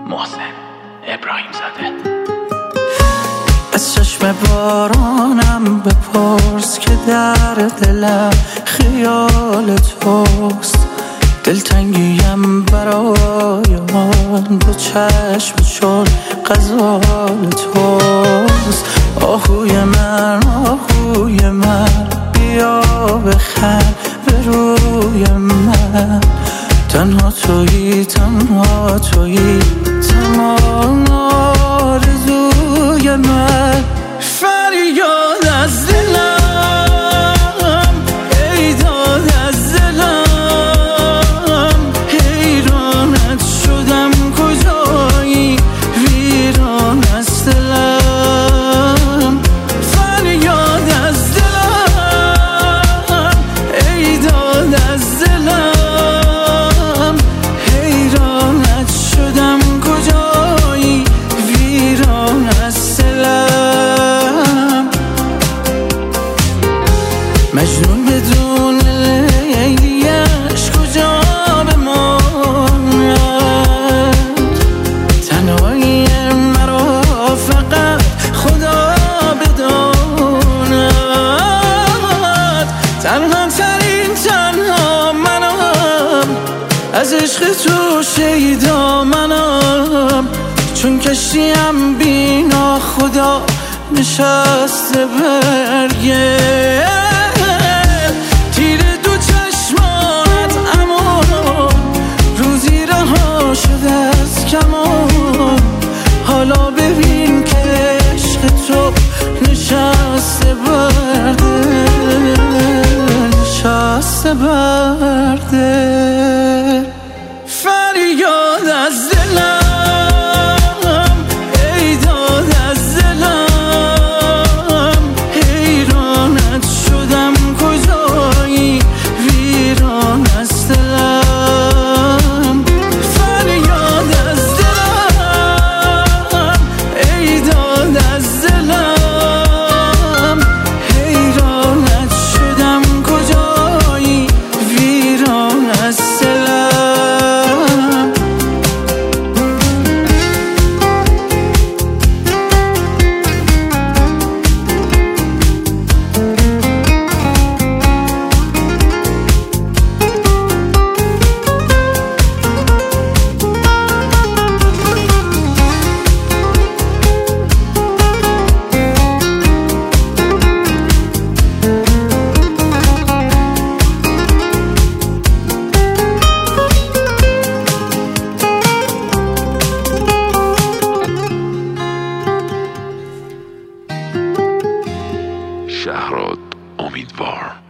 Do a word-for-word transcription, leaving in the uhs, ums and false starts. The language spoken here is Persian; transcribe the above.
محسن ابراهیم زاده. از چشم بارانم بپرس که در دلم خیال توست. دلتنگیم برای آن دو چشم چون غزال توست. آهوی من آهوی من بیا بخند به روی من. تنها تویی تنها تویی تمام آرزوی من. فریاد از دلم ای داد از دلم. حیرانت شدم کجایی ویران از دلم. فریاد از دلم ای داد از دلم. حیرانت شدم کجایی ویران از دلم. مجنون بدون لیلیش کجا بماند. تنهایی مرا فقط خدا بداند. تنها ترین تنها منم از عشق تو شیدا منم. چون کشتیم بینا خدا نشسته برگه. تیر دو چشمانت اما روزی رها شده از کمان. حالا ببین که عشق تو نشسته برده نشسته برده. فریاد از دلم ای داد از دلم. حیرانت شدم کجایی ویران از دلم. فریاد از دلم ای داد از دلم. حیرانت شدم کجایی ویران از دلم. شهراد امیدوار.